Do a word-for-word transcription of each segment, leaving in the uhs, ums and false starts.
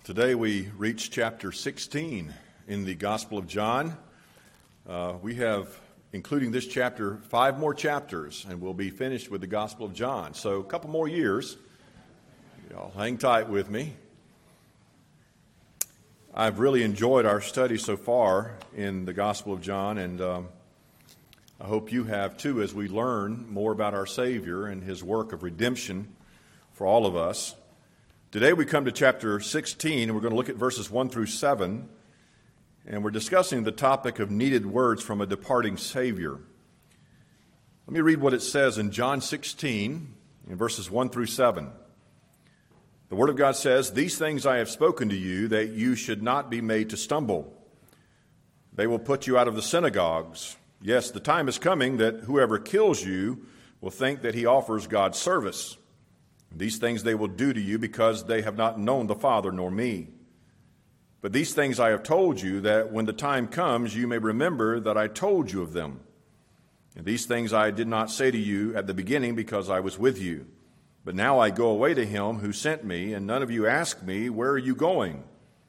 Today we reach chapter sixteen in the Gospel of John. Uh, we have, including this chapter, five more chapters, and we'll be finished with the Gospel of John. So a couple more years. Y'all hang tight with me. I've really enjoyed our study so far in the Gospel of John, and um, I hope you have too, as we learn more about our Savior and His work of redemption for all of us. Today we come to chapter sixteen, and we're going to look at verses one through seven, and we're discussing the topic of needed words from a departing Savior. Let me read what it says in John sixteen, in verses one through seven. The Word of God says, "These things I have spoken to you, that you should not be made to stumble. They will put you out of the synagogues. Yes, the time is coming that whoever kills you will think that he offers God service. These things they will do to you because they have not known the Father nor me. But these things I have told you, that when the time comes you may remember that I told you of them. And these things I did not say to you at the beginning because I was with you. But now I go away to him who sent me, and none of you ask me, 'Where are you going?'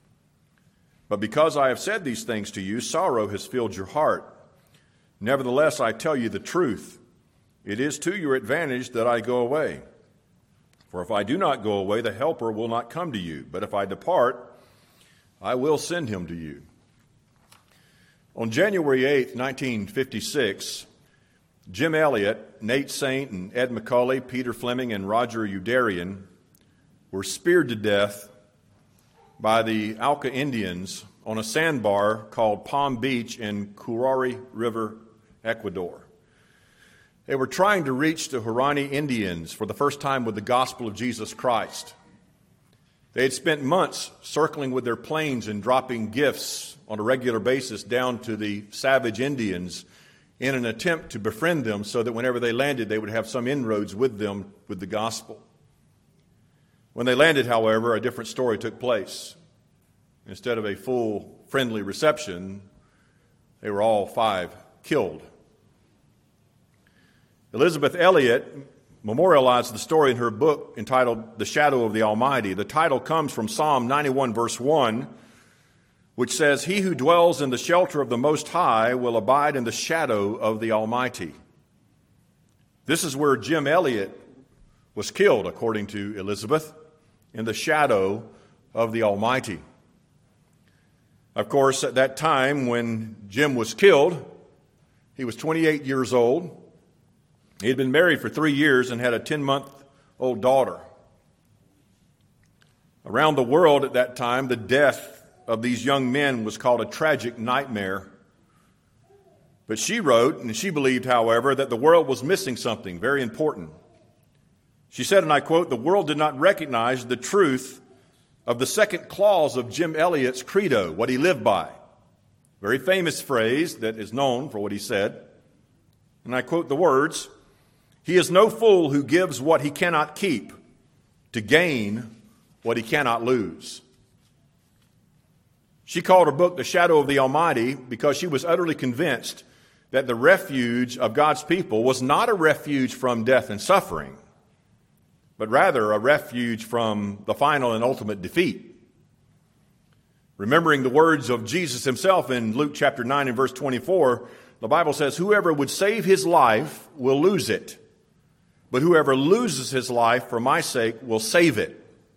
But because I have said these things to you, sorrow has filled your heart. Nevertheless, I tell you the truth. It is to your advantage that I go away. For if I do not go away, the Helper will not come to you. But if I depart, I will send him to you." On January eighth, nineteen fifty-six, Jim Elliot, Nate Saint, and Ed McCauley, Peter Fleming, and Roger Youderian were speared to death by the Auca Indians on a sandbar called Palm Beach in Curare River, Ecuador. They were trying to reach the Huaorani Indians for the first time with the gospel of Jesus Christ. They had spent months circling with their planes and dropping gifts on a regular basis down to the savage Indians in an attempt to befriend them so that whenever they landed, they would have some inroads with them with the gospel. When they landed, however, a different story took place. Instead of a full friendly reception, they were all five killed. Elisabeth Elliot memorialized the story in her book entitled The Shadow of the Almighty. The title comes from Psalm ninety-one, verse one, which says, "He who dwells in the shelter of the Most High will abide in the shadow of the Almighty." This is where Jim Elliot was killed, according to Elizabeth, in the shadow of the Almighty. Of course, at that time when Jim was killed, he was twenty-eight years old. He had been married for three years and had a ten-month-old daughter. Around the world at that time, the death of these young men was called a tragic nightmare. But she wrote, and she believed, however, that the world was missing something very important. She said, and I quote, "The world did not recognize the truth of the second clause of Jim Elliot's credo, what he lived by." Very famous phrase that is known for what he said. And I quote the words, "He is no fool who gives what he cannot keep to gain what he cannot lose." She called her book The Shadow of the Almighty because she was utterly convinced that the refuge of God's people was not a refuge from death and suffering, but rather a refuge from the final and ultimate defeat. Remembering the words of Jesus himself in Luke chapter nine and verse twenty-four, the Bible says, "Whoever would save his life will lose it, but whoever loses his life for my sake will save it."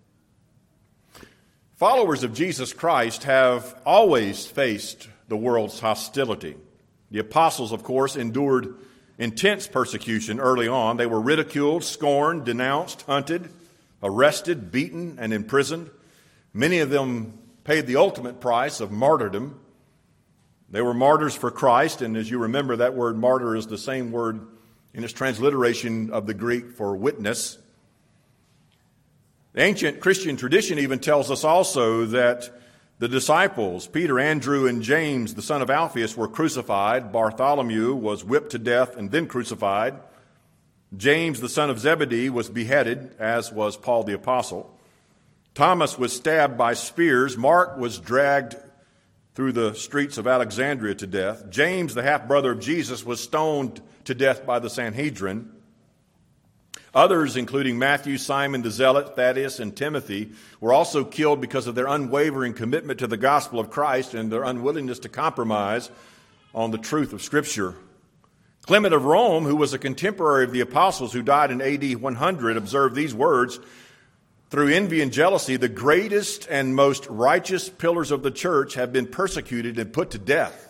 Followers of Jesus Christ have always faced the world's hostility. The apostles, of course, endured intense persecution early on. They were ridiculed, scorned, denounced, hunted, arrested, beaten, and imprisoned. Many of them paid the ultimate price of martyrdom. They were martyrs for Christ, and as you remember, that word martyr is the same word in its transliteration of the Greek for witness. The ancient Christian tradition even tells us also that the disciples, Peter, Andrew, and James, the son of Alphaeus, were crucified. Bartholomew was whipped to death and then crucified. James, the son of Zebedee, was beheaded, as was Paul the apostle. Thomas was stabbed by spears. Mark was dragged through the streets of Alexandria to death. James, the half-brother of Jesus, was stoned to death by the Sanhedrin. Others, including Matthew, Simon the Zealot, Thaddeus, and Timothy, were also killed because of their unwavering commitment to the gospel of Christ and their unwillingness to compromise on the truth of Scripture. Clement of Rome, who was a contemporary of the apostles who died in A D one hundred, observed these words: "Through envy and jealousy, the greatest and most righteous pillars of the church have been persecuted and put to death."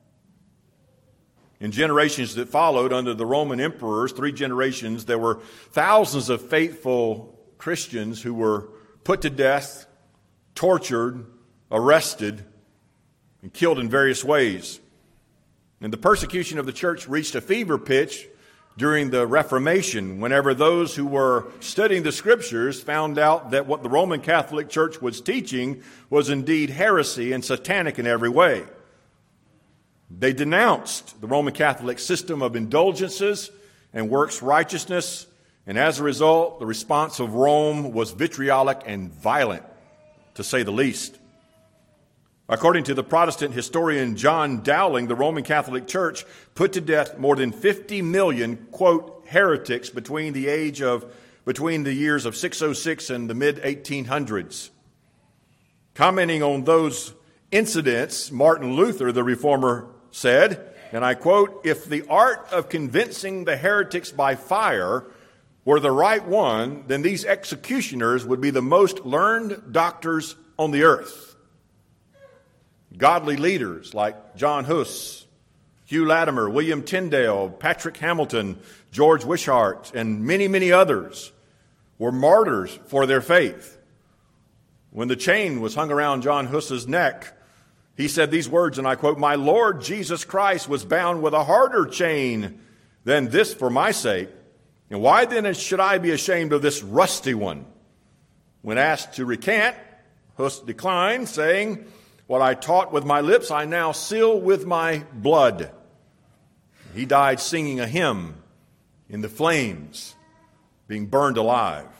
In generations that followed under the Roman emperors, three generations, there were thousands of faithful Christians who were put to death, tortured, arrested, and killed in various ways. And the persecution of the church reached a fever pitch during the Reformation, whenever those who were studying the Scriptures found out that what the Roman Catholic Church was teaching was indeed heresy and satanic in every way. They denounced the Roman Catholic system of indulgences and works righteousness, and as a result, the response of Rome was vitriolic and violent, to say the least. According to the Protestant historian John Dowling, the Roman Catholic Church put to death more than fifty million, quote, heretics between the age of between the years of six oh six and the mid eighteen hundreds. Commenting on those incidents, Martin Luther, the reformer, said, and I quote, "If the art of convincing the heretics by fire were the right one, then these executioners would be the most learned doctors on the earth." Godly leaders like John Huss, Hugh Latimer, William Tyndale, Patrick Hamilton, George Wishart, and many, many others were martyrs for their faith. When the chain was hung around John Huss's neck, he said these words, and I quote, "My Lord Jesus Christ was bound with a harder chain than this for my sake. And why then should I be ashamed of this rusty one?" When asked to recant, Huss declined, saying, "What I taught with my lips, I now seal with my blood." He died singing a hymn in the flames, being burned alive.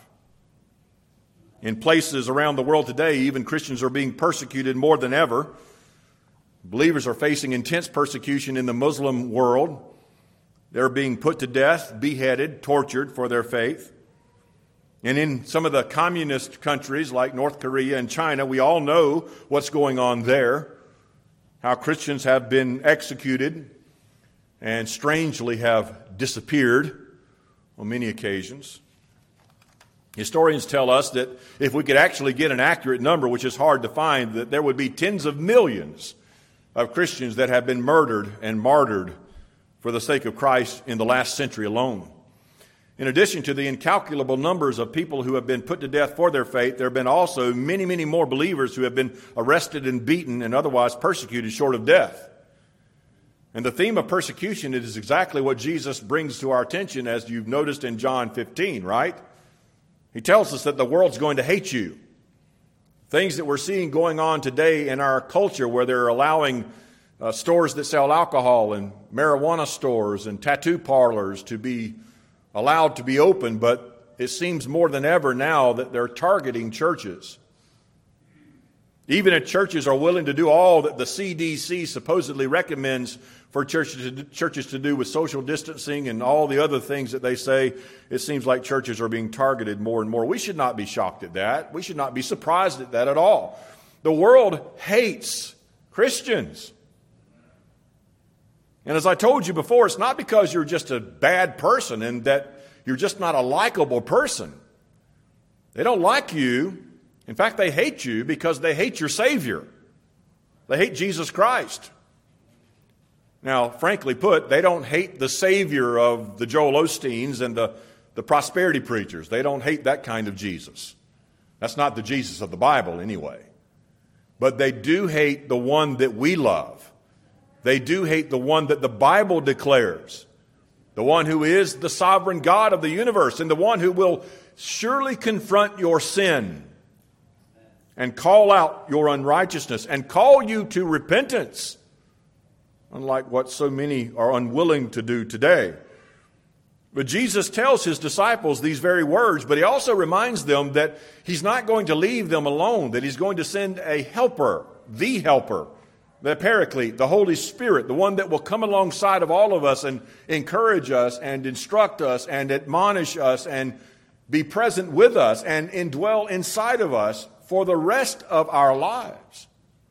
In places around the world today, even Christians are being persecuted more than ever. Believers are facing intense persecution in the Muslim world. They're being put to death, beheaded, tortured for their faith. And in some of the communist countries like North Korea and China, we all know what's going on there, how Christians have been executed and strangely have disappeared on many occasions. Historians tell us that if we could actually get an accurate number, which is hard to find, that there would be tens of millions of Christians that have been murdered and martyred for the sake of Christ in the last century alone. In addition to the incalculable numbers of people who have been put to death for their faith, there have been also many, many more believers who have been arrested and beaten and otherwise persecuted short of death. And the theme of persecution is exactly what Jesus brings to our attention, as you've noticed in John fifteen, right? He tells us that the world's going to hate you. Things that we're seeing going on today in our culture, where they're allowing uh, stores that sell alcohol and marijuana stores and tattoo parlors to be allowed to be open, but it seems more than ever now that they're targeting churches. Even if churches are willing to do all that the C D C supposedly recommends for churches to, churches to do with social distancing and all the other things that they say, it seems like churches are being targeted more and more. We should not be shocked at that. We should not be surprised at that at all. The world hates Christians. And as I told you before, it's not because you're just a bad person and that you're just not a likable person. They don't like you. In fact, they hate you because they hate your Savior. They hate Jesus Christ. Now, frankly put, they don't hate the Savior of the Joel Osteens and the, the prosperity preachers. They don't hate that kind of Jesus. That's not the Jesus of the Bible anyway. But they do hate the one that we love. They do hate the one that the Bible declares. The one who is the sovereign God of the universe, and the one who will surely confront your sin and call out your unrighteousness and call you to repentance, unlike what so many are unwilling to do today. But Jesus tells his disciples these very words, but he also reminds them that he's not going to leave them alone, that he's going to send a helper, the helper, the Paraclete, the Holy Spirit, the one that will come alongside of all of us and encourage us and instruct us and admonish us and be present with us and indwell inside of us for the rest of our lives.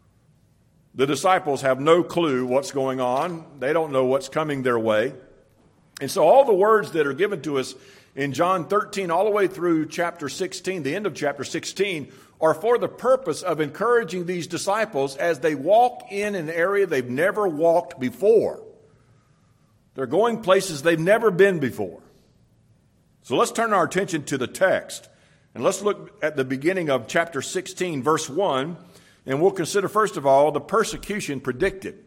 The disciples have no clue what's going on. They don't know what's coming their way. And so all the words that are given to us in John thirteen all the way through chapter sixteen, the end of chapter sixteen, are for the purpose of encouraging these disciples as they walk in an area they've never walked before. They're going places they've never been before. So let's turn our attention to the text. And let's look at the beginning of chapter sixteen, verse one. And we'll consider, first of all, the persecution predicted.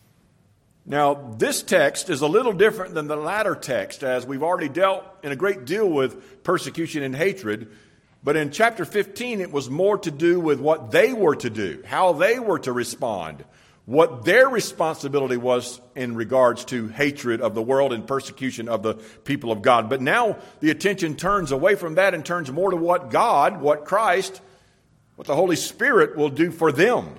Now, this text is a little different than the latter text, as we've already dealt in a great deal with persecution and hatred. But in chapter fifteen, it was more to do with what they were to do, how they were to respond, what their responsibility was in regards to hatred of the world and persecution of the people of God. But now the attention turns away from that and turns more to what God, what Christ, what the Holy Spirit will do for them,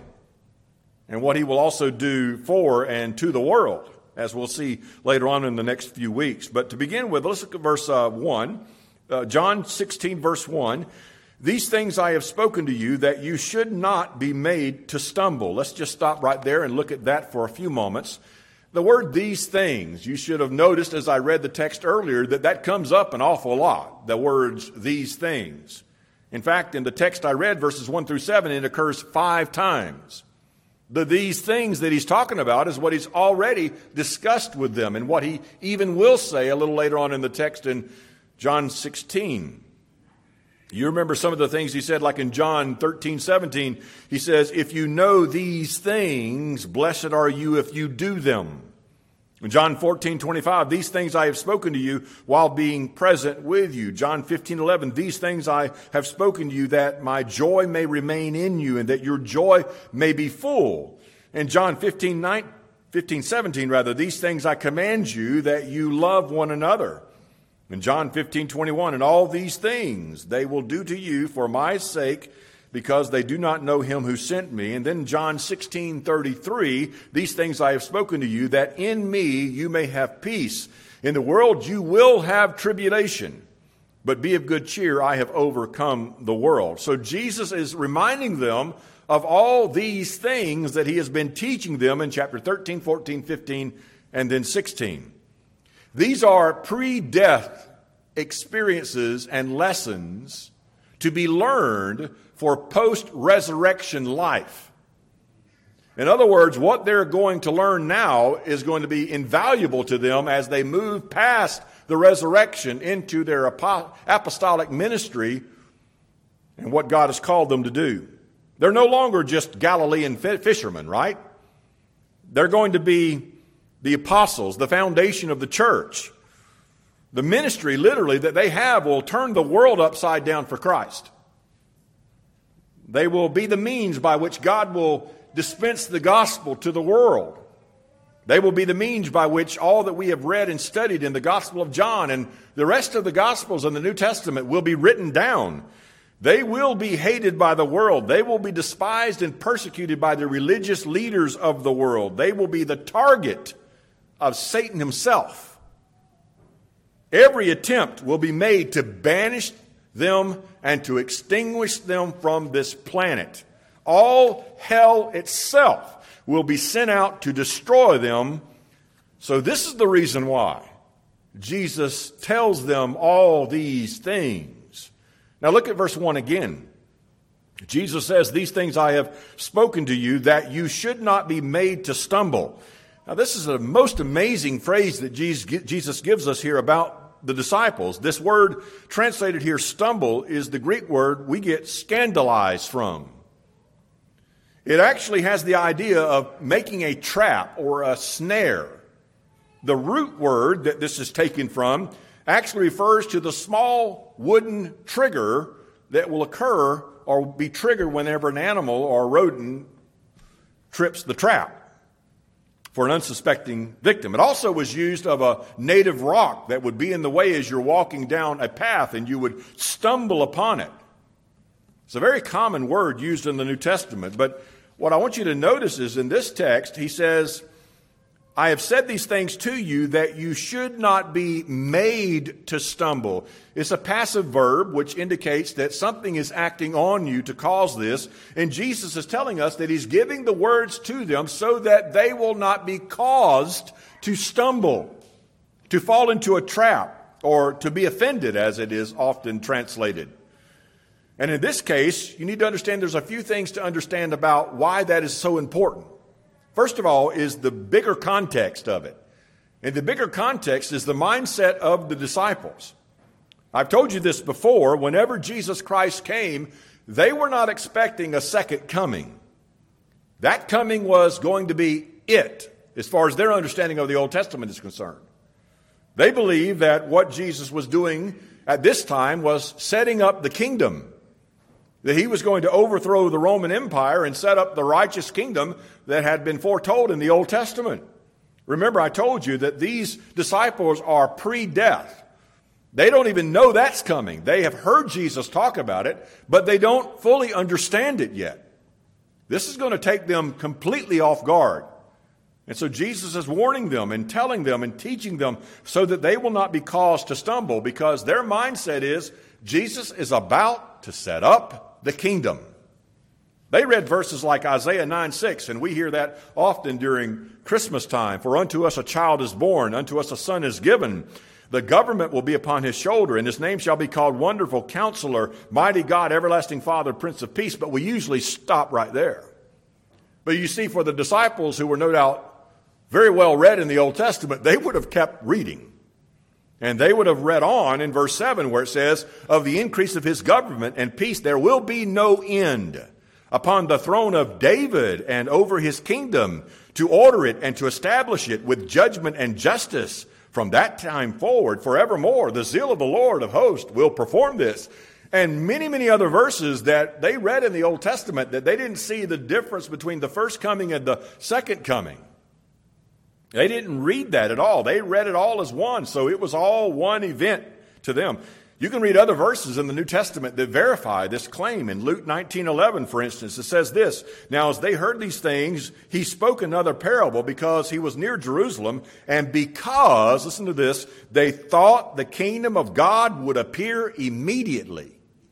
and what he will also do for and to the world, as we'll see later on in the next few weeks. But to begin with, let's look at verse uh, one. Uh, John sixteen, verse one. These things I have spoken to you, that you should not be made to stumble. Let's just stop right there and look at that for a few moments. The word these things, you should have noticed as I read the text earlier that that comes up an awful lot, the words these things. In fact, in the text I read, verses one through seven, it occurs five times. The these things that he's talking about is what he's already discussed with them and what he even will say a little later on in the text in John sixteen. You remember some of the things he said, like in John thirteen, seventeen, he says, if you know these things, blessed are you if you do them. In John fourteen, twenty-five, these things I have spoken to you while being present with you. John fifteen, eleven, these things I have spoken to you that my joy may remain in you and that your joy may be full. In John fifteen, seventeen, rather, these things I command you that you love one another. In John fifteen, twenty-one, and all these things they will do to you for my sake, because they do not know him who sent me. And then John sixteen, thirty-three, these things I have spoken to you, that in me you may have peace. In the world you will have tribulation, but be of good cheer, I have overcome the world. So Jesus is reminding them of all these things that he has been teaching them in chapter thirteen, fourteen, fifteen, and then sixteen. These are pre-death experiences and lessons to be learned for post-resurrection life. In other words, what they're going to learn now is going to be invaluable to them as they move past the resurrection into their apostolic ministry and what God has called them to do. They're no longer just Galilean fishermen, right? They're going to be the apostles, the foundation of the church. The ministry, literally, that they have will turn the world upside down for Christ. They will be the means by which God will dispense the gospel to the world. They will be the means by which all that we have read and studied in the Gospel of John and the rest of the Gospels in the New Testament will be written down. They will be hated by the world. They will be despised and persecuted by the religious leaders of the world. They will be the target of Satan himself. Every attempt will be made to banish them and to extinguish them from this planet. All hell itself will be sent out to destroy them. So this is the reason why Jesus tells them all these things. Now look at verse one again. Jesus says, these things I have spoken to you, that you should not be made to stumble. Now, this is a most amazing phrase that Jesus gives us here about the disciples. This word translated here, stumble, is the Greek word we get scandalized from. It actually has the idea of making a trap or a snare. The root word that this is taken from actually refers to the small wooden trigger that will occur or be triggered whenever an animal or a rodent trips the trap for an unsuspecting victim. It also was used of a native rock that would be in the way as you're walking down a path and you would stumble upon it. It's a very common word used in the New Testament, but what I want you to notice is in this text, he says, I have said these things to you that you should not be made to stumble. It's a passive verb which indicates that something is acting on you to cause this. And Jesus is telling us that he's giving the words to them so that they will not be caused to stumble, to fall into a trap, or to be offended, as it is often translated. And in this case, you need to understand there's a few things to understand about why that is so important. First of all is the bigger context of it. And the bigger context is the mindset of the disciples. I've told you this before. Whenever Jesus Christ came, they were not expecting a second coming. That coming was going to be it, as far as their understanding of the Old Testament is concerned. They believed that what Jesus was doing at this time was setting up the kingdom, that he was going to overthrow the Roman Empire and set up the righteous kingdom that had been foretold in the Old Testament. Remember, I told you that these disciples are pre-death. They don't even know that's coming. They have heard Jesus talk about it, but they don't fully understand it yet. This is going to take them completely off guard. And so Jesus is warning them and telling them and teaching them so that they will not be caused to stumble, because their mindset is Jesus is about to set up the kingdom. They read verses like Isaiah nine six, and we hear that often during Christmas time. For unto us a child is born, unto us a son is given. The government will be upon his shoulder, and his name shall be called Wonderful Counselor, Mighty God, Everlasting Father, Prince of Peace. But we usually stop right there. But you see, for the disciples who were no doubt very well read in the Old Testament, they would have kept reading. And they would have read on in verse seven where it says, of the increase of his government and peace there will be no end upon the throne of David and over his kingdom, to order it and to establish it with judgment and justice from that time forward forevermore. The zeal of the Lord of hosts will perform this. And many, many other verses that they read in the Old Testament that they didn't see the difference between the first coming and the second coming. They didn't read that at all. They read it all as one. So it was all one event to them. You can read other verses in the New Testament that verify this claim. In Luke nineteen eleven, for instance, it says this, now as they heard these things, he spoke another parable because he was near Jerusalem, and because, listen to this, they thought the kingdom of God would appear immediately.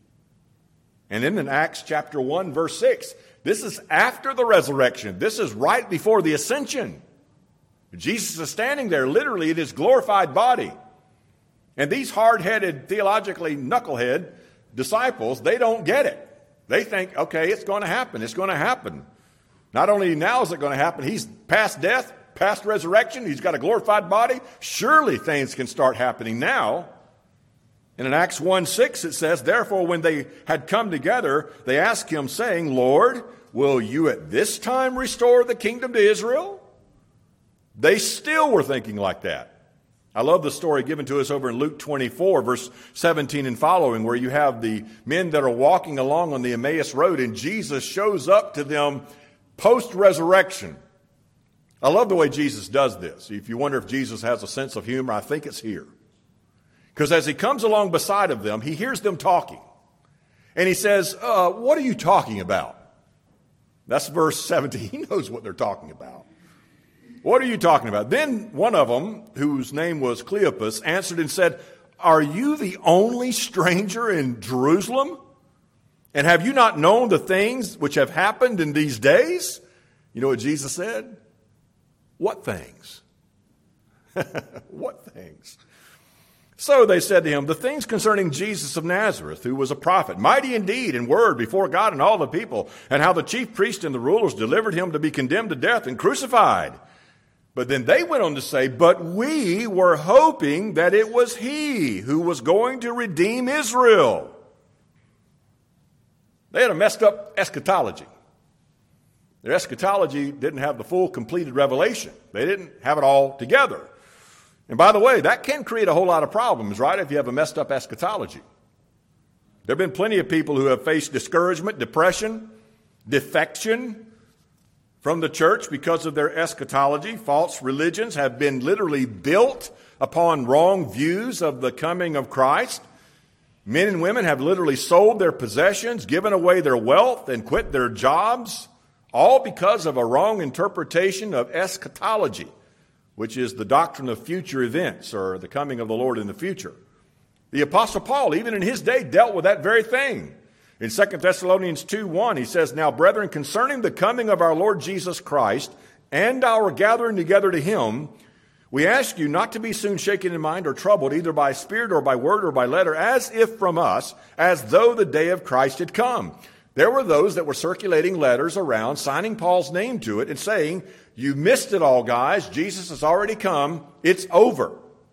And then in Acts chapter one, verse six, this is after the resurrection. This is right before the ascension. Jesus is standing there literally in his glorified body. And these hard-headed, theologically knucklehead disciples, they don't get it. They think, okay, it's going to happen. It's going to happen. Not only now is it going to happen, he's past death, past resurrection. He's got a glorified body. Surely things can start happening now. And in Acts one six it says, therefore when they had come together, they asked him, saying, Lord, will you at this time restore the kingdom to Israel? They still were thinking like that. I love the story given to us over in Luke twenty-four, verse seventeen and following, where you have the men that are walking along on the Emmaus Road, and Jesus shows up to them post-resurrection. I love the way Jesus does this. If you wonder if Jesus has a sense of humor, I think it's here. Because as he comes along beside of them, he hears them talking. And he says, uh, what are you talking about? That's verse seventeen. He knows what they're talking about. What are you talking about? Then one of them, whose name was Cleopas, answered and said, are you the only stranger in Jerusalem? And have you not known the things which have happened in these days? You know what Jesus said? What things? What things? So they said to him, the things concerning Jesus of Nazareth, who was a prophet, mighty indeed in word before God and all the people, and how the chief priests and the rulers delivered him to be condemned to death and crucified. But then they went on to say, but we were hoping that it was he who was going to redeem Israel. They had a messed up eschatology. Their eschatology didn't have the full completed revelation. They didn't have it all together. And by the way, that can create a whole lot of problems, right, if you have a messed up eschatology. There have been plenty of people who have faced discouragement, depression, defection from the church because of their eschatology. False religions have been literally built upon wrong views of the coming of Christ. Men and women have literally sold their possessions, given away their wealth, and quit their jobs, all because of a wrong interpretation of eschatology, which is the doctrine of future events or the coming of the Lord in the future. The Apostle Paul, even in his day, dealt with that very thing. In Second Thessalonians two one, he says, "Now, brethren, concerning the coming of our Lord Jesus Christ and our gathering together to him, we ask you not to be soon shaken in mind or troubled, either by spirit or by word or by letter, as if from us, as though the day of Christ had come." There were those that were circulating letters around, signing Paul's name to it and saying, "You missed it all, guys. Jesus has already come. It's over."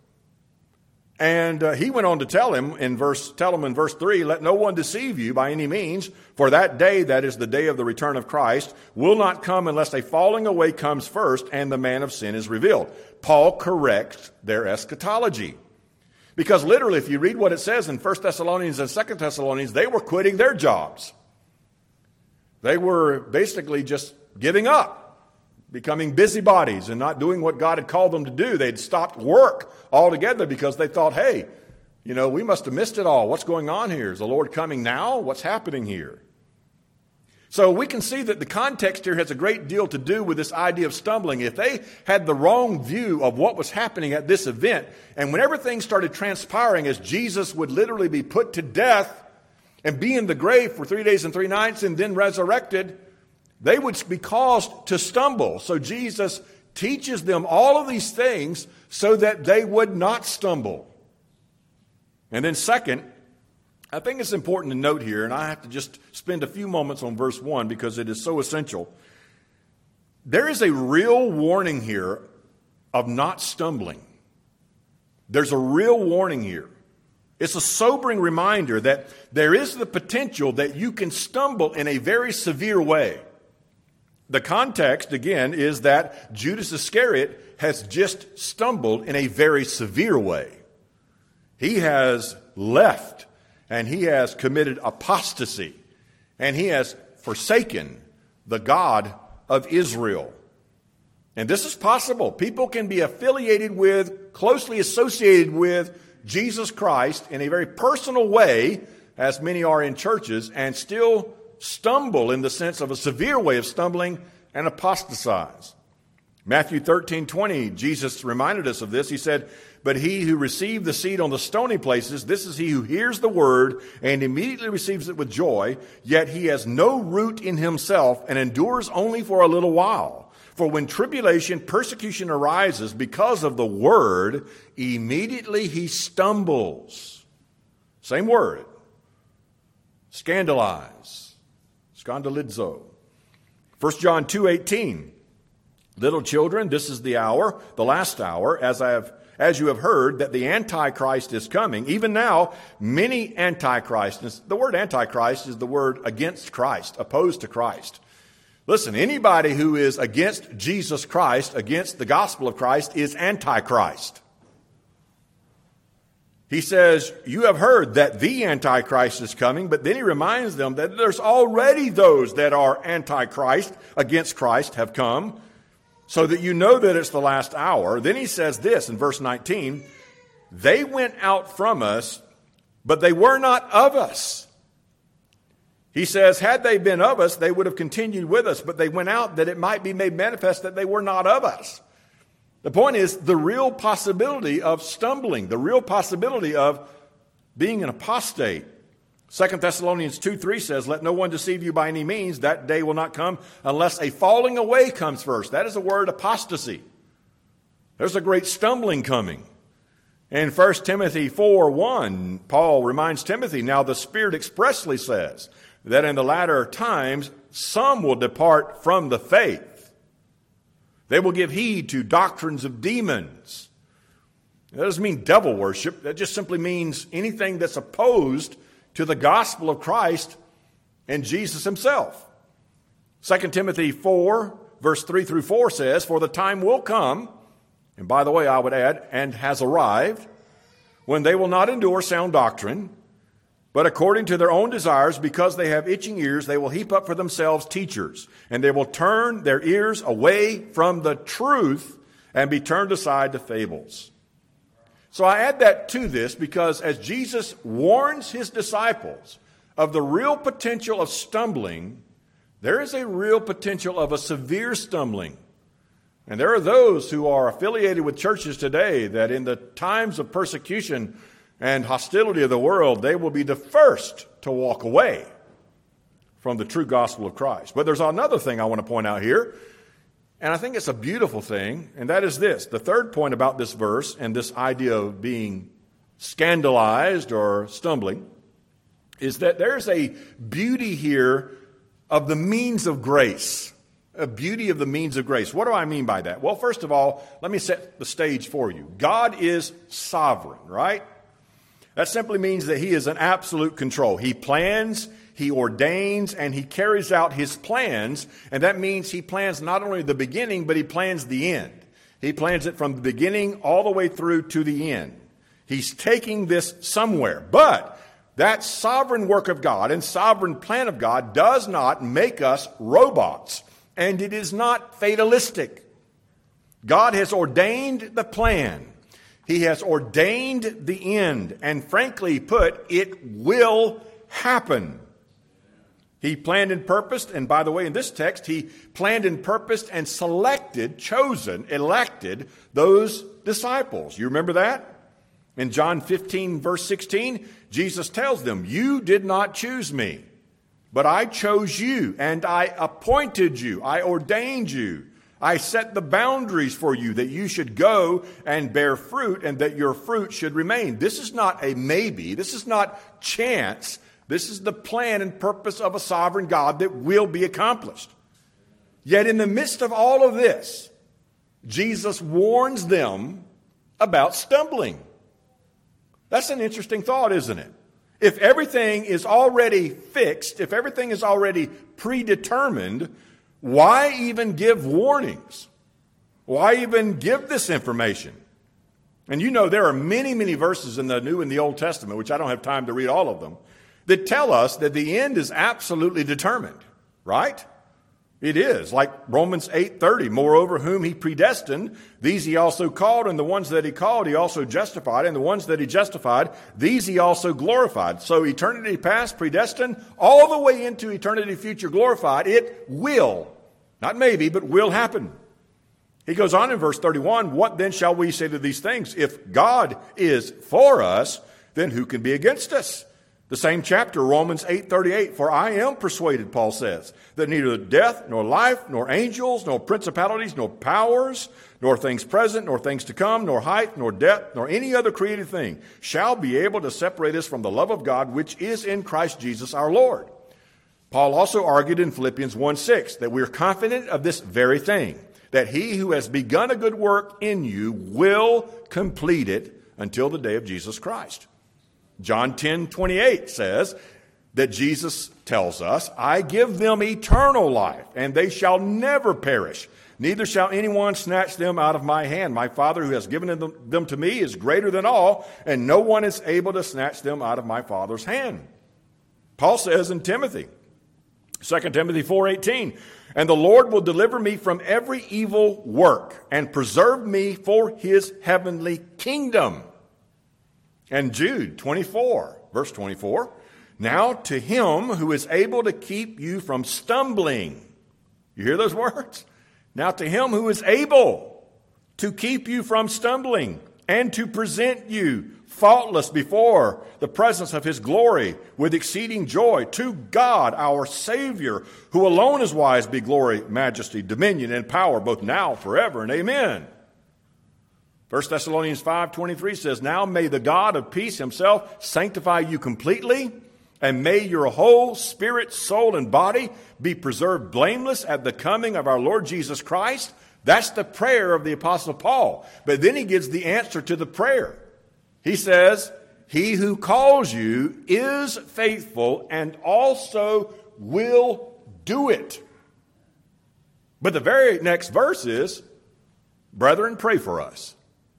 And uh, he went on to tell him in verse, tell him in verse three, "Let no one deceive you by any means, for that day, that is the day of the return of Christ, will not come unless a falling away comes first and the man of sin is revealed." Paul corrects their eschatology. Because literally, if you read what it says in First Thessalonians and Second Thessalonians, they were quitting their jobs. They were basically just giving up, becoming busybodies and not doing what God had called them to do. They'd stopped work altogether because they thought, hey, you know, we must have missed it all. What's going on here? Is the Lord coming now? What's happening here? So we can see that the context here has a great deal to do with this idea of stumbling. If they had the wrong view of what was happening at this event, and when everything started transpiring as Jesus would literally be put to death and be in the grave for three days and three nights and then resurrected, they would be caused to stumble. So Jesus teaches them all of these things so that they would not stumble. And then second, I think it's important to note here, and I have to just spend a few moments on verse one because it is so essential. There is a real warning here of not stumbling. There's a real warning here. It's a sobering reminder that there is the potential that you can stumble in a very severe way. The context, again, is that Judas Iscariot has just stumbled in a very severe way. He has left, and he has committed apostasy, and he has forsaken the God of Israel. And this is possible. People can be affiliated with, closely associated with Jesus Christ in a very personal way, as many are in churches, and still stumble in the sense of a severe way of stumbling and apostatize. Matthew thirteen twenty, Jesus reminded us of this. He said, "But he who received the seed on the stony places, this is he who hears the word and immediately receives it with joy, yet he has no root in himself and endures only for a little while. For when tribulation, persecution arises because of the word, immediately he stumbles." Same word. Scandalize. Scandalizo. First John two eighteen. "Little children, this is the hour, the last hour, as I have as you have heard that the Antichrist is coming. Even now, many Antichrists." The word Antichrist is the word against Christ, opposed to Christ. Listen, anybody who is against Jesus Christ, against the gospel of Christ, is Antichrist. He says, you have heard that the Antichrist is coming, but then he reminds them that there's already those that are Antichrist, against Christ, have come, so that you know that it's the last hour. Then he says this in verse nineteen, "They went out from us, but they were not of us." He says, had they been of us, they would have continued with us, but they went out that it might be made manifest that they were not of us. The point is the real possibility of stumbling, the real possibility of being an apostate. Second Thessalonians two three says, "Let no one deceive you by any means. That day will not come unless a falling away comes first." That is the word apostasy. There's a great stumbling coming. In First Timothy four one, Paul reminds Timothy, "Now the Spirit expressly says that in the latter times some will depart from the faith. They will give heed to doctrines of demons." That doesn't mean devil worship. That just simply means anything that's opposed to the gospel of Christ and Jesus himself. Second Timothy four, verse three through four says, "For the time will come," and by the way, I would add, "and has arrived, when they will not endure sound doctrine, but according to their own desires, because they have itching ears, they will heap up for themselves teachers, and they will turn their ears away from the truth and be turned aside to fables." So I add that to this because as Jesus warns his disciples of the real potential of stumbling, there is a real potential of a severe stumbling. And there are those who are affiliated with churches today that in the times of persecution and hostility of the world, they will be the first to walk away from the true gospel of Christ. But there's another thing I want to point out here, and I think it's a beautiful thing, and that is this. The third point about this verse and this idea of being scandalized or stumbling is that there's a beauty here of the means of grace. A beauty of the means of grace. What do I mean by that? Well, first of all, let me set the stage for you. God is sovereign, right? That simply means that he is in absolute control. He plans, he ordains, and he carries out his plans. And that means he plans not only the beginning, but he plans the end. He plans it from the beginning all the way through to the end. He's taking this somewhere. But that sovereign work of God and sovereign plan of God does not make us robots. And it is not fatalistic. God has ordained the plan. He has ordained the end. And frankly put, it will happen. He planned and purposed, and by the way, in this text, he planned and purposed and selected, chosen, elected those disciples. You remember that? In John fifteen, verse sixteen, Jesus tells them, "You did not choose me, but I chose you, and I appointed you, I ordained you. I set the boundaries for you that you should go and bear fruit and that your fruit should remain." This is not a maybe. This is not chance. This is the plan and purpose of a sovereign God that will be accomplished. Yet in the midst of all of this, Jesus warns them about stumbling. That's an interesting thought, isn't it? If everything is already fixed, if everything is already predetermined, why even give warnings? Why even give this information? And you know there are many, many verses in the New and the Old Testament, which I don't have time to read all of them, that tell us that the end is absolutely determined, right? It is, like Romans eight thirty. "Moreover, whom he predestined, these he also called, and the ones that he called he also justified, and the ones that he justified, these he also glorified." So eternity past, predestined, all the way into eternity future, glorified. It will, not maybe, but will happen. He goes on in verse thirty-one, "What then shall we say to these things? If God is for us, then who can be against us?" The same chapter, Romans eight thirty-eight, "For I am persuaded," Paul says, "that neither death, nor life, nor angels, nor principalities, nor powers, nor things present, nor things to come, nor height, nor depth, nor any other created thing shall be able to separate us from the love of God, which is in Christ Jesus our Lord." Paul also argued in Philippians one six that we are confident of this very thing, that he who has begun a good work in you will complete it until the day of Jesus Christ. John ten twenty-eight says that Jesus tells us, "I give them eternal life, and they shall never perish. Neither shall anyone snatch them out of my hand. My Father who has given them to me is greater than all, and no one is able to snatch them out of my Father's hand." Paul says in Timothy, Second Timothy four eighteen, "And the Lord will deliver me from every evil work and preserve me for his heavenly kingdom." And Jude twenty-four, verse twenty-four, "Now to him who is able to keep you from stumbling." You hear those words? Now to him who is able to keep you from stumbling and to present you faultless before the presence of his glory with exceeding joy, to God our Savior, who alone is wise, be glory, majesty, dominion, and power, both now, forever, and amen. First Thessalonians five twenty-three says, "Now may the God of peace himself sanctify you completely, and may your whole spirit, soul, and body be preserved blameless at the coming of our Lord Jesus Christ." That's the prayer of the Apostle Paul. But then he gives the answer to the prayer. He says, "He who calls you is faithful and also will do it." But the very next verse is, "Brethren, pray for us."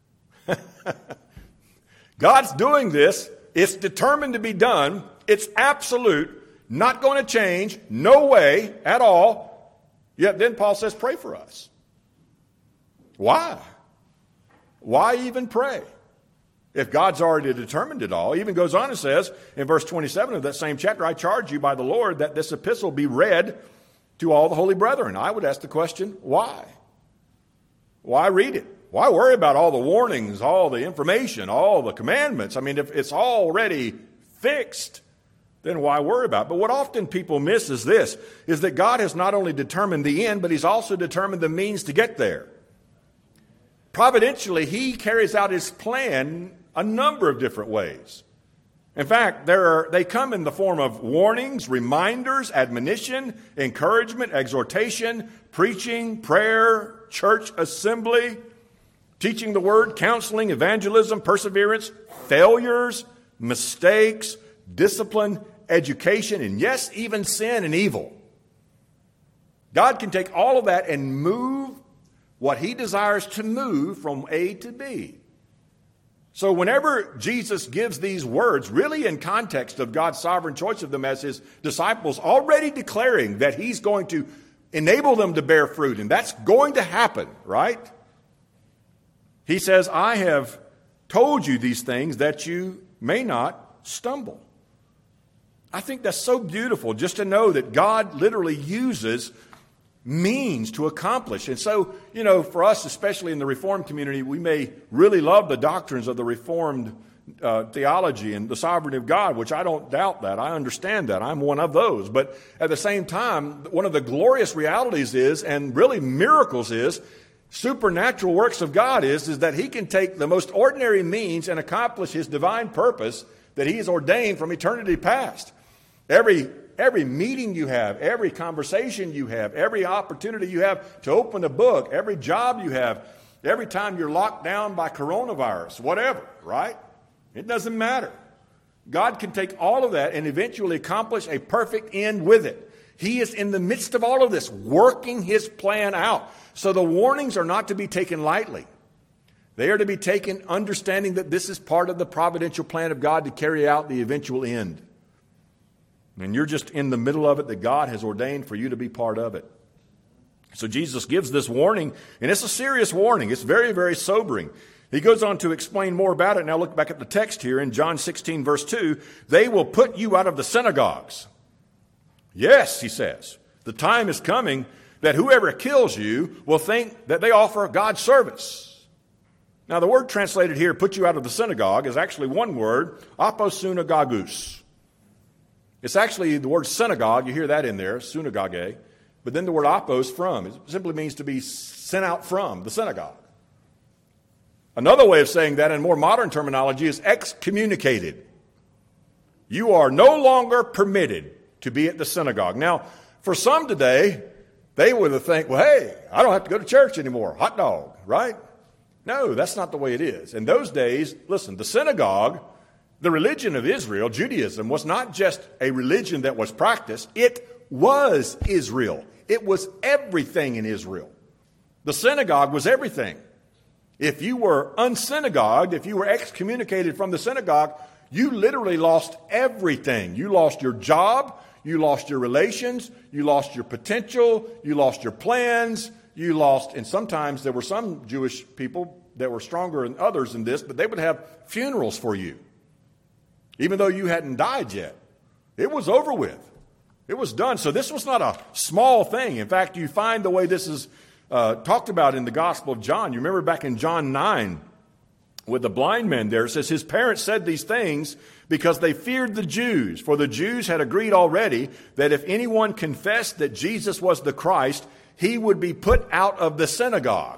God's doing this. It's determined to be done. It's absolute, not going to change, no way at all. Yet then Paul says, pray for us. Why? Why even pray? If God's already determined it all. He even goes on and says in verse twenty-seven of that same chapter, "I charge you by the Lord that this epistle be read to all the holy brethren. I would ask the question, why? Why read it? Why worry about all the warnings, all the information, all the commandments? I mean, if it's already fixed, then why worry about it? But what often people miss is this, is that God has not only determined the end, but he's also determined the means to get there. Providentially, he carries out his plan a number of different ways. In fact, there are, they come in the form of warnings, reminders, admonition, encouragement, exhortation, preaching, prayer, church assembly, teaching the word, counseling, evangelism, perseverance, failures, mistakes, discipline, education, and yes, even sin and evil. God can take all of that and move what he desires to move from A to B. So whenever Jesus gives these words, really in context of God's sovereign choice of them as his disciples, already declaring that he's going to enable them to bear fruit, and that's going to happen, right? He says, I have told you these things that you may not stumble. I think that's so beautiful just to know that God literally uses means to accomplish. And so, you know, for us, especially in the Reformed community, we may really love the doctrines of the Reformed uh, theology and the sovereignty of God, which I don't doubt that. I understand that. I'm one of those. But at the same time, one of the glorious realities is, and really miracles is, supernatural works of God is, is that he can take the most ordinary means and accomplish his divine purpose that he has ordained from eternity past. Every Every meeting you have, every conversation you have, every opportunity you have to open a book, every job you have, every time you're locked down by coronavirus, whatever, right? It doesn't matter. God can take all of that and eventually accomplish a perfect end with it. He is in the midst of all of this, working his plan out. So the warnings are not to be taken lightly. They are to be taken understanding that this is part of the providential plan of God to carry out the eventual end. And you're just in the middle of it that God has ordained for you to be part of it. So Jesus gives this warning, and it's a serious warning. It's very, very sobering. He goes on to explain more about it. Now look back at the text here in John sixteen, verse two. They will put you out of the synagogues. Yes, he says, the time is coming that whoever kills you will think that they offer God's service. Now the word translated here, put you out of the synagogue, is actually one word, aposunagogus. It's actually the word synagogue, you hear that in there, synagogue, but then the word apos, from. It simply means to be sent out from the synagogue. Another way of saying that in more modern terminology is excommunicated. You are no longer permitted to be at the synagogue. Now, for some today, they would think, well, hey, I don't have to go to church anymore. Hot dog, right? No, that's not the way it is. In those days, listen, the synagogue, the religion of Israel, Judaism, was not just a religion that was practiced. It was Israel. It was everything in Israel. The synagogue was everything. If you were unsynagogued, if you were excommunicated from the synagogue, you literally lost everything. You lost your job, you lost your relations, you lost your potential, you lost your plans, you lost, and sometimes there were some Jewish people that were stronger than others in this, but they would have funerals for you. Even though you hadn't died yet. It was over with. It was done. So this was not a small thing. In fact, you find the way this is uh, talked about in the Gospel of John. You remember back in John nine with the blind man there. It says his parents said these things because they feared the Jews. For the Jews had agreed already that if anyone confessed that Jesus was the Christ, he would be put out of the synagogue.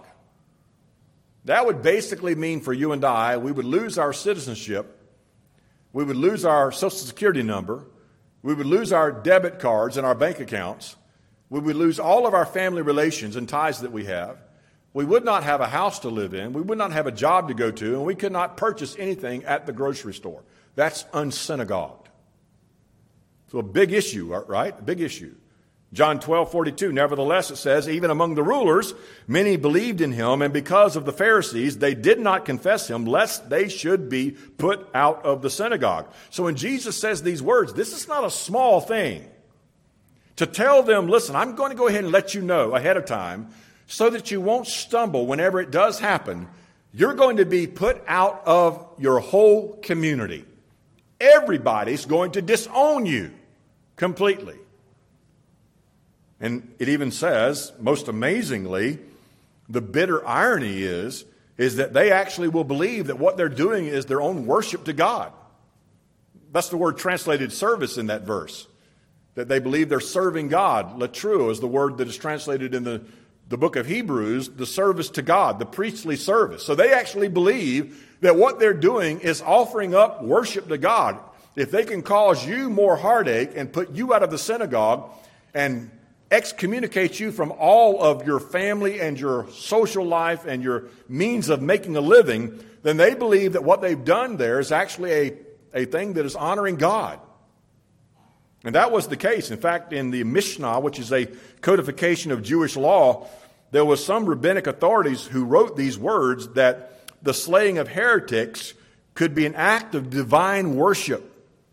That would basically mean for you and I, we would lose our citizenship. We would lose our Social Security number. We would lose our debit cards and our bank accounts. We would lose all of our family relations and ties that we have. We would not have a house to live in. We would not have a job to go to. And we could not purchase anything at the grocery store. That's unsynagogued. So a big issue, right? A big issue. John twelve forty-two, nevertheless, it says, even among the rulers, many believed in him, and because of the Pharisees, they did not confess him, lest they should be put out of the synagogue. So when Jesus says these words, this is not a small thing. To tell them, listen, I'm going to go ahead and let you know ahead of time, so that you won't stumble whenever it does happen, you're going to be put out of your whole community. Everybody's going to disown you completely. And it even says, most amazingly, the bitter irony is, is that they actually will believe that what they're doing is their own worship to God. That's the word translated service in that verse. That they believe they're serving God. Latru is the word that is translated in the, the book of Hebrews, the service to God, the priestly service. So they actually believe that what they're doing is offering up worship to God. If they can cause you more heartache and put you out of the synagogue and excommunicate you from all of your family and your social life and your means of making a living, then they believe that what they've done there is actually a, a thing that is honoring God. And that was the case. In fact, in the Mishnah, which is a codification of Jewish law, there was some rabbinic authorities who wrote these words that the slaying of heretics could be an act of divine worship.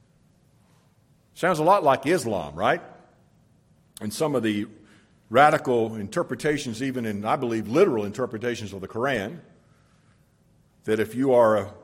Sounds a lot like Islam, right? And some of the radical interpretations, even in, I believe, literal interpretations of the Quran, that if you are a,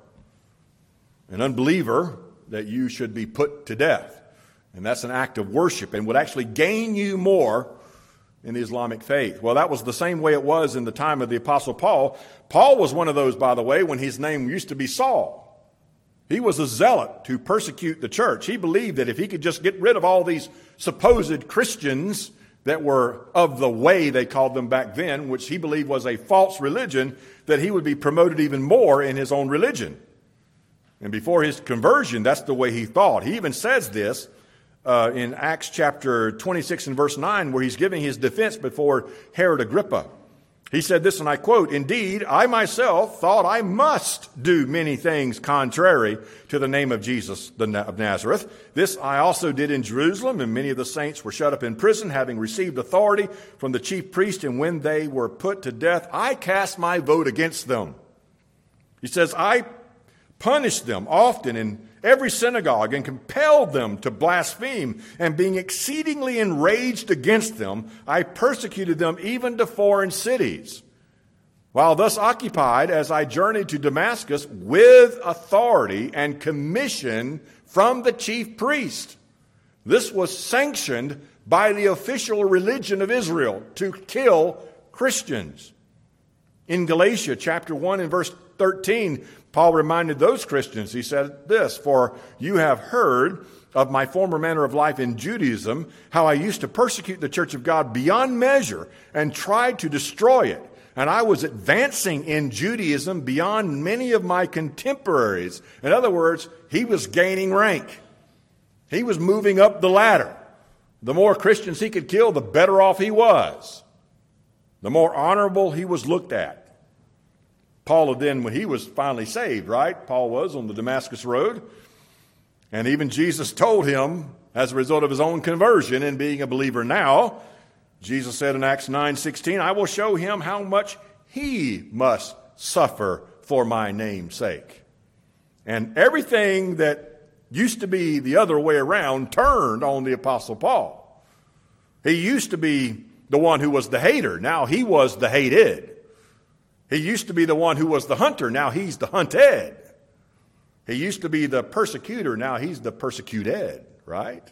an unbeliever, that you should be put to death. And that's an act of worship and would actually gain you more in the Islamic faith. Well, that was the same way it was in the time of the Apostle Paul. Paul was one of those, by the way, when his name used to be Saul. He was a zealot to persecute the church. He believed that if he could just get rid of all these supposed Christians that were of the way, they called them back then, which he believed was a false religion, that he would be promoted even more in his own religion. And before his conversion, that's the way he thought. He even says this uh, in Acts chapter twenty-six and verse nine, where he's giving his defense before Herod Agrippa. He said this, and I quote, "Indeed, I myself thought I must do many things contrary to the name of Jesus of Nazareth. This I also did in Jerusalem, and many of the saints were shut up in prison, having received authority from the chief priest, and when they were put to death, I cast my vote against them." He says, "I punished them often in every synagogue and compelled them to blaspheme, and being exceedingly enraged against them, I persecuted them even to foreign cities. While thus occupied, as I journeyed to Damascus with authority and commission from the chief priest." This was sanctioned by the official religion of Israel to kill Christians. In Galatia chapter one and verse thirteen, Paul reminded those Christians, he said this, "For you have heard of my former manner of life in Judaism, how I used to persecute the church of God beyond measure and tried to destroy it. And I was advancing in Judaism beyond many of my contemporaries." In other words, he was gaining rank. He was moving up the ladder. The more Christians he could kill, the better off he was. The more honorable he was looked at. Paul then, when he was finally saved, right? Paul was on the Damascus Road. And even Jesus told him, as a result of his own conversion and being a believer now, Jesus said in Acts nine sixteen, "I will show him how much he must suffer for my name's sake." And everything that used to be the other way around turned on the Apostle Paul. He used to be the one who was the hater. Now he was the hated. He used to be the one who was the hunter. Now he's the hunted. He used to be the persecutor. Now he's the persecuted, right?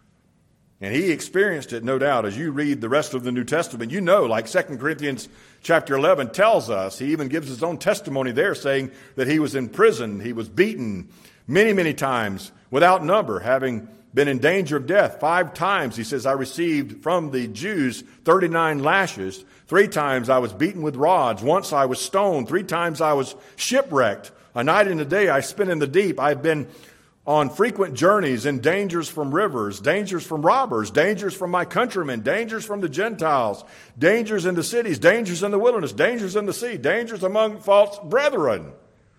And he experienced it, no doubt. As you read the rest of the New Testament, you know, like Second Corinthians chapter eleven tells us, he even gives his own testimony there, saying that he was in prison, he was beaten many, many times, without number, having been in danger of death. Five times, he says, I received from the Jews thirty-nine lashes. Three times I was beaten with rods. Once I was stoned. Three times I was shipwrecked. A night and a day I spent in the deep. I've been on frequent journeys in dangers from rivers, dangers from robbers, dangers from my countrymen, dangers from the Gentiles, dangers in the cities, dangers in the wilderness, dangers in the sea, dangers among false brethren.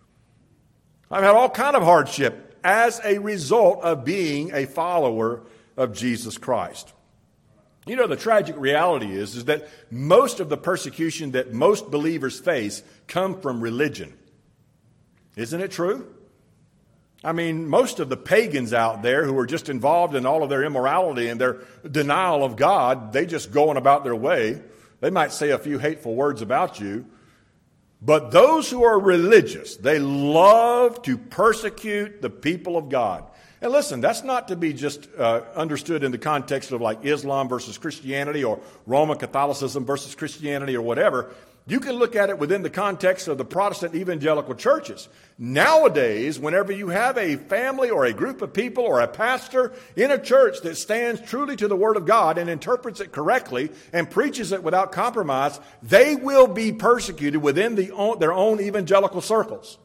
I've had all kind of hardship as a result of being a follower of Jesus Christ. You know, the tragic reality is, is that most of the persecution that most believers face come from religion. Isn't it true? I mean, most of the pagans out there who are just involved in all of their immorality and their denial of God, they just go on about their way. They might say a few hateful words about you, But those who are religious, they love to persecute the people of God. And listen, that's not to be just uh, understood in the context of like Islam versus Christianity or Roman Catholicism versus Christianity or whatever. You can look at it within the context of the Protestant evangelical churches. Nowadays, whenever you have a family or a group of people or a pastor in a church that stands truly to the Word of God and interprets it correctly and preaches it without compromise, they will be persecuted within the own, their own evangelical circles.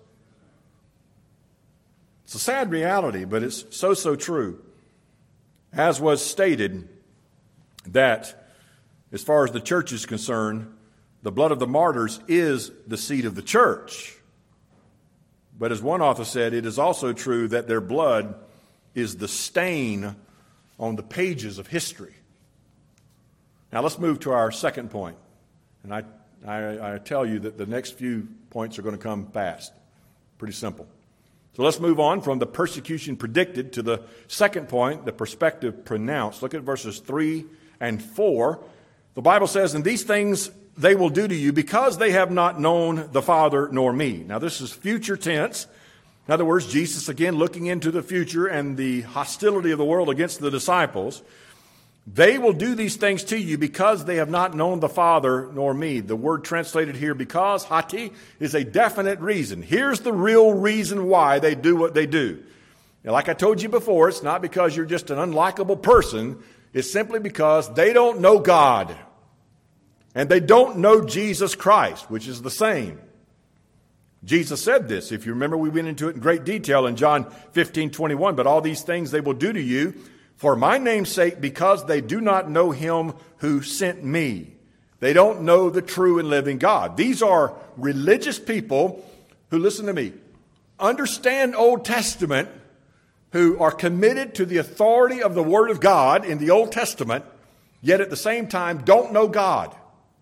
It's a sad reality, but it's so, so true. As was stated, that as far as the church is concerned, the blood of the martyrs is the seed of the church. But as one author said, it is also true that their blood is the stain on the pages of history. Now let's move to our second point. And I, I, I tell you that the next few points are going to come fast. Pretty simple. So let's move on from the persecution predicted to the second point, the perspective pronounced. Look at verses three and four. The Bible says, "And these things they will do to you because they have not known the Father nor me." Now this is future tense. In other words, Jesus again looking into the future and the hostility of the world against the disciples. They will do these things to you because they have not known the Father nor me. The word translated here, because, hati, is a definite reason. Here's the real reason why they do what they do. Now, like I told you before, it's not because you're just an unlikable person. It's simply because they don't know God. And they don't know Jesus Christ, which is the same. Jesus said this. If you remember, we went into it in great detail in John fifteen twenty-one. "But all these things they will do to you for my name's sake, because they do not know him who sent me." They don't know the true and living God. These are religious people who, listen to me, understand Old Testament, who are committed to the authority of the Word of God in the Old Testament, yet at the same time don't know God.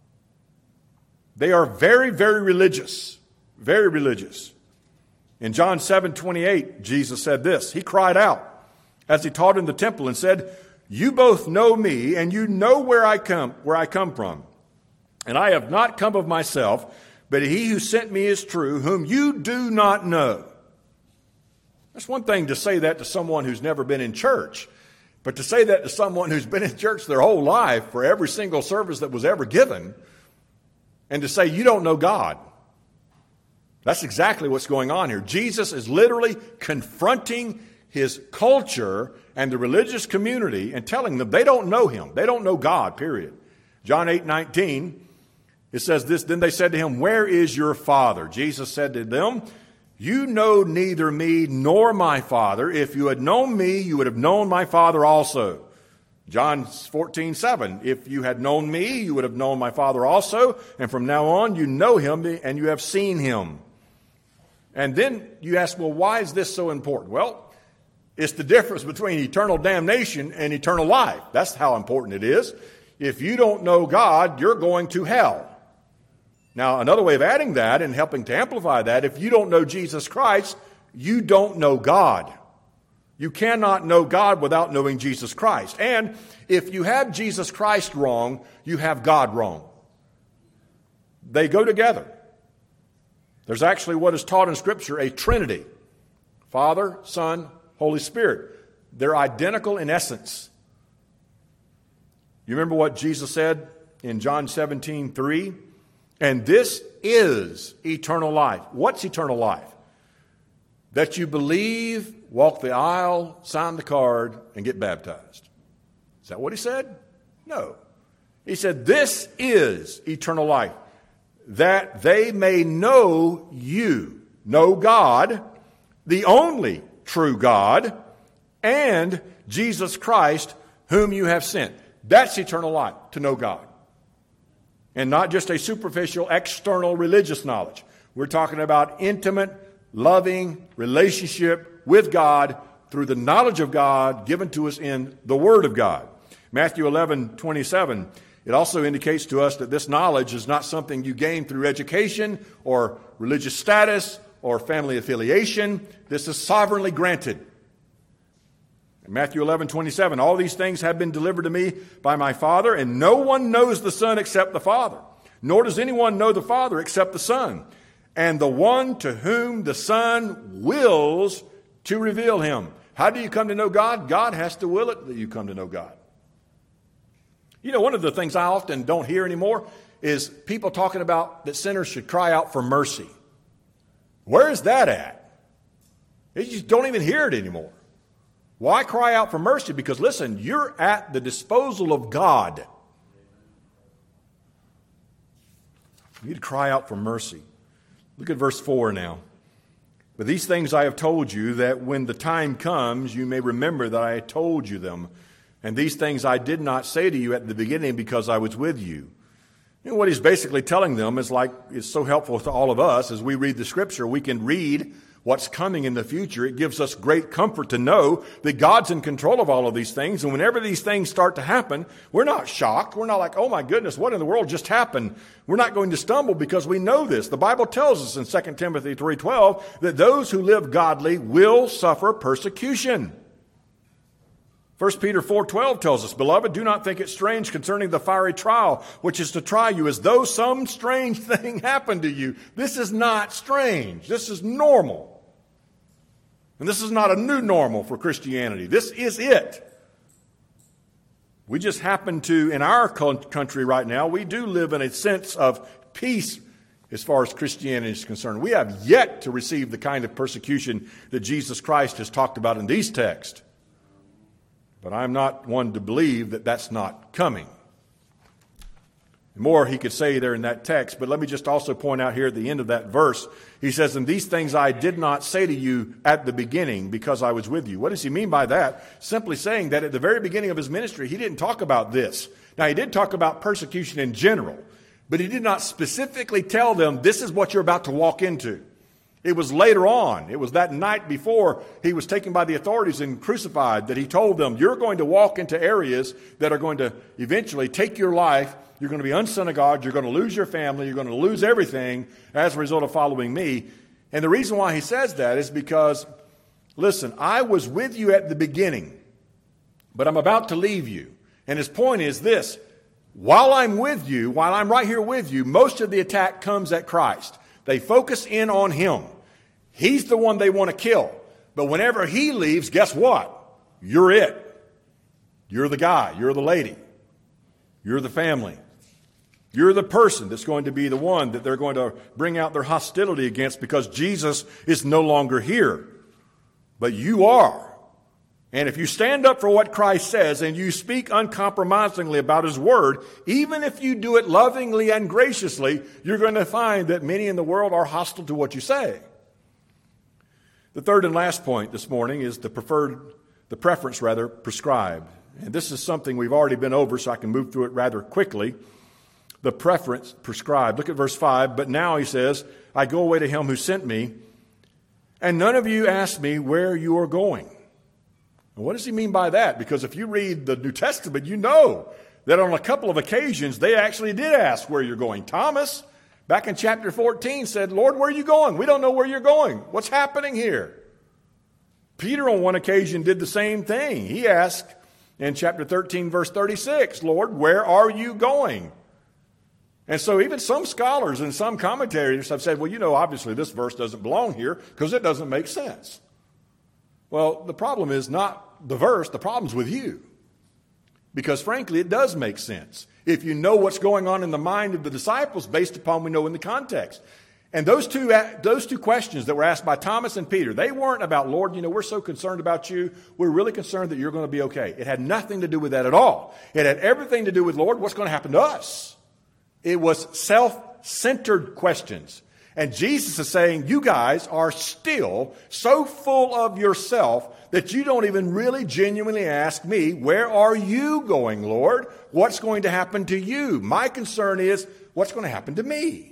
They are very, very religious. Very religious. In John seven twenty-eight, Jesus said this. He cried out as he taught in the temple and said, "You both know me, and you know where I come, where I come from. And I have not come of myself, but he who sent me is true, whom you do not know." That's one thing to say that to someone who's never been in church. But to say that to someone who's been in church their whole life for every single service that was ever given, and to say you don't know God. That's exactly what's going on here. Jesus is literally confronting his culture and the religious community and telling them they don't know him. They don't know God, period. John eight nineteen, it says this, "Then they said to him, 'Where is your Father?' Jesus said to them, 'You know neither me nor my Father. If you had known me, you would have known my Father also.'" John fourteen seven, "If you had known me, you would have known my Father also. And from now on, you know him and you have seen him." And then you ask, well, why is this so important? Well, it's the difference between eternal damnation and eternal life. That's how important it is. If you don't know God, you're going to hell. Now, another way of adding that and helping to amplify that, if you don't know Jesus Christ, you don't know God. You cannot know God without knowing Jesus Christ. And if you have Jesus Christ wrong, you have God wrong. They go together. There's actually what is taught in Scripture, a Trinity. Father, Son, Holy Spirit. They're identical in essence. You remember what Jesus said in John seventeen three? "And this is eternal life." What's eternal life? That you believe, walk the aisle, sign the card, and get baptized. Is that what he said? No. He said, "This is eternal life, that they may know you," know God, the only true God, and Jesus Christ, whom you have sent. That's eternal life, to know God. And not just a superficial, external religious knowledge. We're talking about intimate, loving relationship with God through the knowledge of God given to us in the Word of God. Matthew eleven twenty-seven, it also indicates to us that this knowledge is not something you gain through education or religious status or family affiliation. This is sovereignly granted. In Matthew eleven twenty-seven, "All these things have been delivered to me by my Father, and no one knows the Son except the Father, nor does anyone know the Father except the Son, and the one to whom the Son wills to reveal him. How do you come to know God? God has to will it that you come to know God. You know, one of the things I often don't hear anymore is people talking about that sinners should cry out for mercy. Where is that at? You just don't even hear it anymore. Why cry out for mercy? Because listen, you're at the disposal of God. You need to cry out for mercy. Look at verse four now. But these things I have told you, that when the time comes, you may remember that I told you them. And these things I did not say to you at the beginning because I was with you. You know, what he's basically telling them is like, it's so helpful to all of us as we read the Scripture. We can read what's coming in the future. It gives us great comfort to know that God's in control of all of these things. And whenever these things start to happen, we're not shocked. We're not like, oh my goodness, what in the world just happened? We're not going to stumble because we know this. The Bible tells us in Second Timothy three twelve that those who live godly will suffer persecution. First Peter four twelve tells us, Beloved, do not think it strange concerning the fiery trial, which is to try you as though some strange thing happened to you. This is not strange. This is normal. And this is not a new normal for Christianity. This is it. We just happen to, in our country right now, we do live in a sense of peace as far as Christianity is concerned. We have yet to receive the kind of persecution that Jesus Christ has talked about in these texts. But I'm not one to believe that that's not coming. More he could say there in that text, but let me just also point out here at the end of that verse, he says, and these things I did not say to you at the beginning because I was with you. What does he mean by that? Simply saying that at the very beginning of his ministry, he didn't talk about this. Now, he did talk about persecution in general, but he did not specifically tell them this is what you're about to walk into. It was later on. It was that night before he was taken by the authorities and crucified that he told them, you're going to walk into areas that are going to eventually take your life. You're going to be unsynagogued. You're going to lose your family. You're going to lose everything as a result of following me. And the reason why he says that is because, listen, I was with you at the beginning, but I'm about to leave you. And his point is this. While I'm with you, while I'm right here with you, most of the attack comes at Christ. They focus in on him. He's the one they want to kill. But whenever he leaves, guess what? You're it. You're the guy. You're the lady. You're the family. You're the person that's going to be the one that they're going to bring out their hostility against because Jesus is no longer here. But you are. And if you stand up for what Christ says and you speak uncompromisingly about his word, even if you do it lovingly and graciously, you're going to find that many in the world are hostile to what you say. The third and last point this morning is the preferred, the preference rather, prescribed. And this is something we've already been over, so I can move through it rather quickly. The preference prescribed. Look at verse five. But now, he says, I go away to him who sent me, and none of you ask me where you are going. And what does he mean by that? Because if you read the New Testament, you know that on a couple of occasions, they actually did ask where you're going. Thomas, back in chapter fourteen, said, Lord, where are you going? We don't know where you're going. What's happening here? Peter, on one occasion, did the same thing. He asked in chapter thirteen, verse thirty-six, Lord, where are you going? And so even some scholars and some commentators have said, well, you know, obviously this verse doesn't belong here because it doesn't make sense. Well, the problem is not the verse, the problem's with you. Because frankly, it does make sense if you know what's going on in the mind of the disciples based upon we know in the context. And those two, those two questions that were asked by Thomas and Peter, they weren't about, Lord, you know, we're so concerned about you. We're really concerned that you're going to be okay. It had nothing to do with that at all. It had everything to do with, Lord, what's going to happen to us? It was self-centered questions. And Jesus is saying, you guys are still so full of yourself that you don't even really genuinely ask me, where are you going, Lord? What's going to happen to you? My concern is, what's going to happen to me?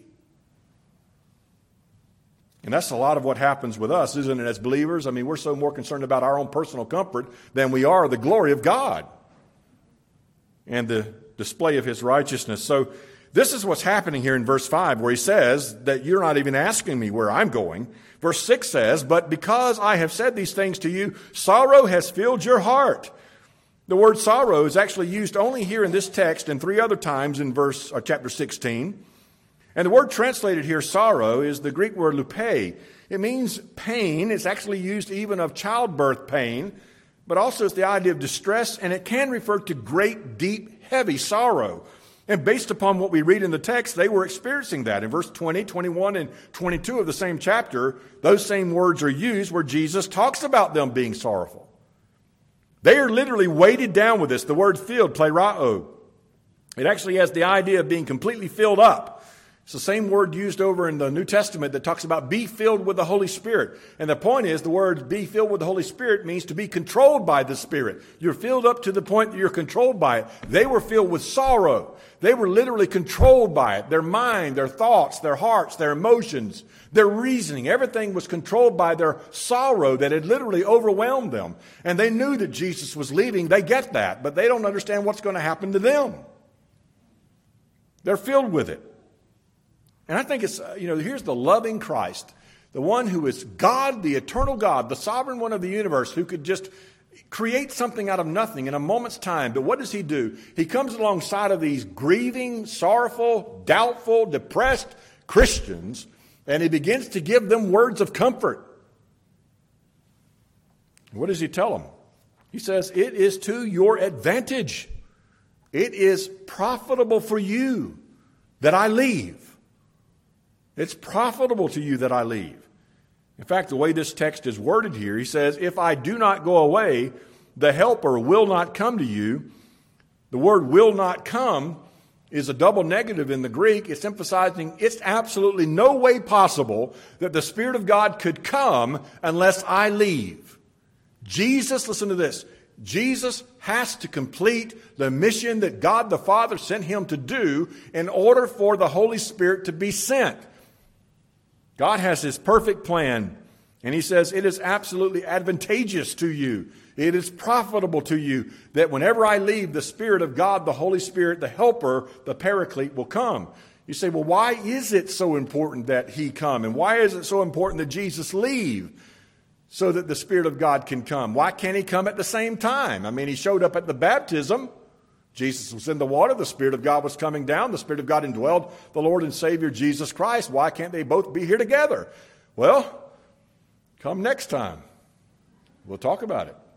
And that's a lot of what happens with us, isn't it, as believers? I mean, we're so more concerned about our own personal comfort than we are the glory of God and the display of his righteousness. So this is what's happening here in verse five, where he says that you're not even asking me where I'm going. Verse six says, but because I have said these things to you, sorrow has filled your heart. The word sorrow is actually used only here in this text and three other times in verse or chapter sixteen. And the word translated here, sorrow, is the Greek word lupe. It means pain. It's actually used even of childbirth pain, but also it's the idea of distress, and it can refer to great, deep, heavy sorrow. And based upon what we read in the text, they were experiencing that. In verse twenty, twenty-one, and twenty-two of the same chapter, those same words are used where Jesus talks about them being sorrowful. They are literally weighted down with this. The word filled, plerao, it actually has the idea of being completely filled up. It's the same word used over in the New Testament that talks about be filled with the Holy Spirit. And the point is, the word be filled with the Holy Spirit means to be controlled by the Spirit. You're filled up to the point that you're controlled by it. They were filled with sorrow. They were literally controlled by it. Their mind, their thoughts, their hearts, their emotions, their reasoning, everything was controlled by their sorrow that had literally overwhelmed them. And they knew that Jesus was leaving. They get that, but they don't understand what's going to happen to them. They're filled with it. And I think it's, you know, here's the loving Christ, the one who is God, the eternal God, the sovereign one of the universe, who could just create something out of nothing in a moment's time. But what does he do? He comes alongside of these grieving, sorrowful, doubtful, depressed Christians, and he begins to give them words of comfort. What does he tell them? He says, it is to your advantage. It is profitable for you that I leave. It's profitable to you that I leave. In fact, the way this text is worded here, he says, if I do not go away, the helper will not come to you. The word will not come is a double negative in the Greek. It's emphasizing it's absolutely no way possible that the Spirit of God could come unless I leave. Jesus, listen to this, Jesus has to complete the mission that God the Father sent him to do in order for the Holy Spirit to be sent. God has his perfect plan, and he says it is absolutely advantageous to you. It is profitable to you that whenever I leave, the Spirit of God, the Holy Spirit, the Helper, the Paraclete will come. You say, well, why is it so important that he come? And why is it so important that Jesus leave so that the Spirit of God can come? Why can't he come at the same time? I mean, he showed up at the baptism. Jesus was in the water. The Spirit of God was coming down. The Spirit of God indwelled the Lord and Savior Jesus Christ. Why can't they both be here together? Well, come next time. We'll talk about it.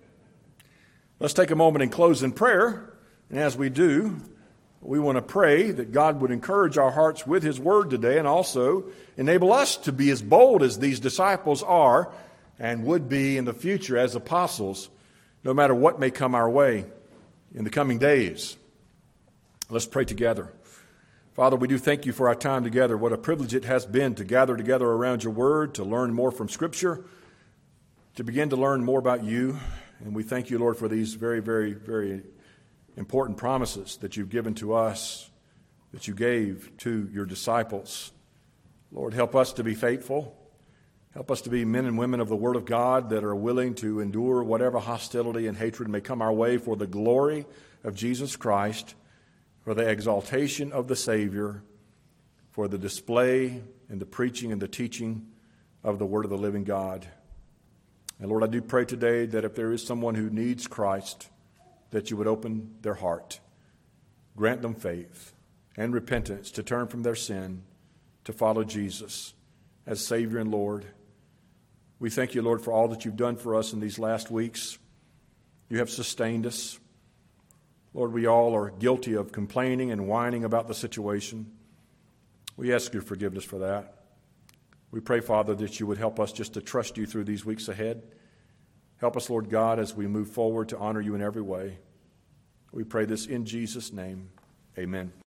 Let's take a moment and close in prayer. And as we do, we want to pray that God would encourage our hearts with his word today and also enable us to be as bold as these disciples are and would be in the future as apostles, no matter what may come our way in the coming days. Let's pray together. Father, we do thank you for our time together. What a privilege it has been to gather together around your word, to learn more from Scripture, to begin to learn more about you. And we thank you, Lord, for these very, very, very important promises that you've given to us, that you gave to your disciples. Lord, help us to be faithful. Help us to be men and women of the Word of God that are willing to endure whatever hostility and hatred may come our way for the glory of Jesus Christ, for the exaltation of the Savior, for the display and the preaching and the teaching of the Word of the living God. And Lord, I do pray today that if there is someone who needs Christ, that you would open their heart, grant them faith and repentance to turn from their sin, to follow Jesus as Savior and Lord. We thank you, Lord, for all that you've done for us in these last weeks. You have sustained us. Lord, we all are guilty of complaining and whining about the situation. We ask your forgiveness for that. We pray, Father, that you would help us just to trust you through these weeks ahead. Help us, Lord God, as we move forward to honor you in every way. We pray this in Jesus' name. Amen.